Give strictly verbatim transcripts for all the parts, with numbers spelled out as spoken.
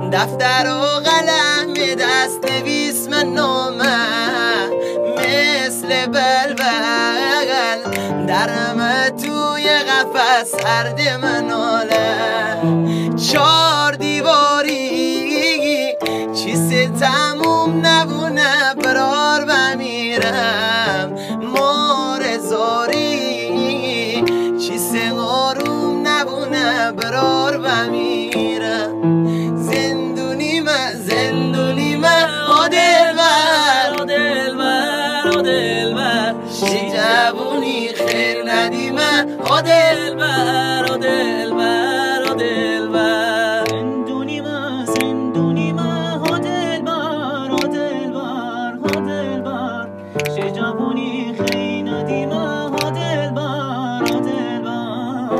دفتر و قلم دست نویس من نامه مثل بلبل درم توی قفس هرد مناله چار دیواری چیزی تموم نبونه برار بمیرم مار زاری چیزی آروم نبونه برار بمیرم زندونی من زندونی من آ دلبر آ دلبر آ دلبر شی جوونی خیر ندی من آ دلبر آ دلبر آ دلبر زندونی من زندونی من آ دلبر آ دلبر آ دلبر شی جوونی خیر ندی من آ دلبر آ دلبر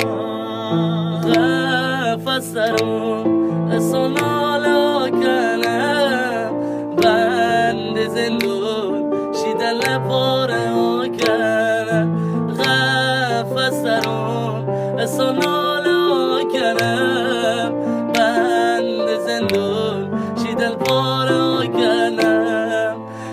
قفسرون سنالا کنه بند زندون شیدل پاره کنه قفسرون سنالا کنه بند زندون شیدل پاره کنه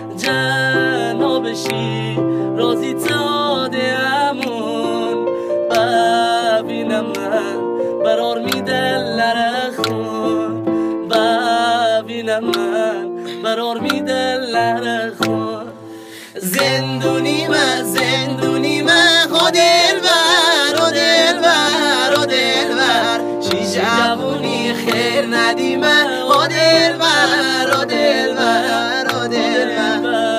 جنابشی رازی تاده امون ببینم من برار میده لرخون ببینم من برار میده لرخون زندونی من زندونی من آ دلبر آ دلبر آ دلبر چی جوونی خیر ندی من آ دلبر آ دلبر آ دلبر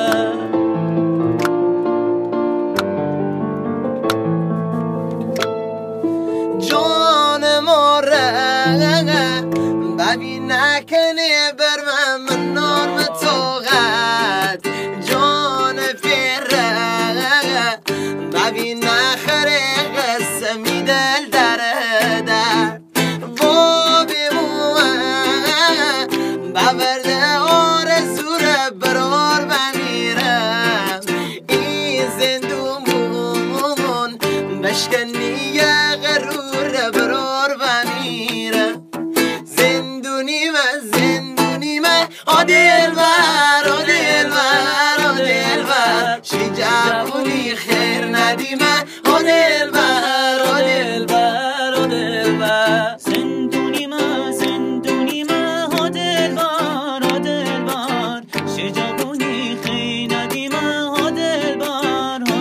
جان ماره ببین نکنه بر من من نرم طاقت جان فره ببین نخره قسمی دل دره در با بمون ببرده آرزو رو برار بمیرم این زندون بشکنی غرور برار بمیرم زندونی من زندونی من آ دلبر آ دلبر آ دلبر شی جوونی خیر ندی من آ دلبر آ دلبر آ دلبر زندونی من زندونی من آ دلبر آ دلبر شی جوونی خیر ندی من آ دلبر آ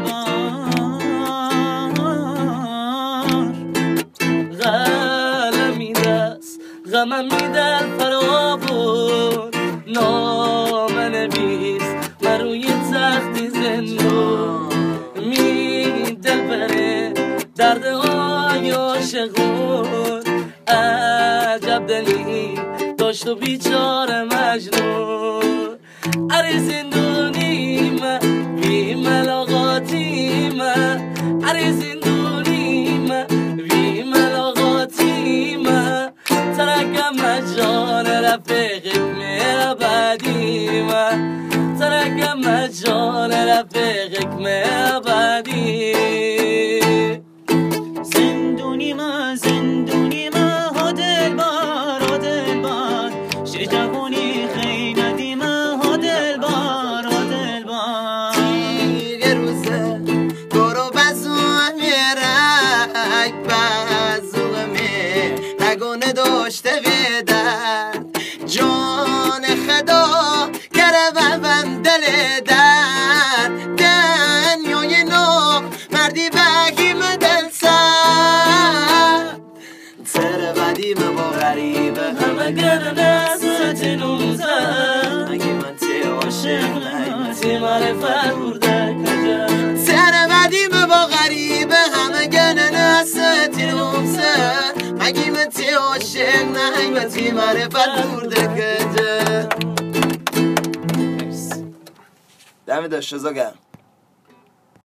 دلبر غلمی دست غمم میدر فرابون نام نویس من روی تختی زندون می دل بره درد های عاشقون عجب دلی داشت و بیچاره مجنون اره زندونی من بی ملاقاتی من اره زندونی من بی ملاقاتی من ترکم جان رفیقک مهربادی من ترکم جان رفیقک مهربادی زندونی من زندونی من آ دلبر آ دلبر شی جوونی خیر ندی من آ دلبر آ دلبر تیغ روزه برو بزوم میرک بزوم نگونه داشته بدر جان خدا گره ببم دل در دنیای نو مردی بگیم دل سر سر بدیم با غریبه همه گرنه ستینوزه اگه من تی عاشق تی معرفت بورده کجا سر بدیم با غریبه همه گرنه ستینوزه مگی من تی عاشق نه من تی معرفت بورده کجا دم داشت رزا گرم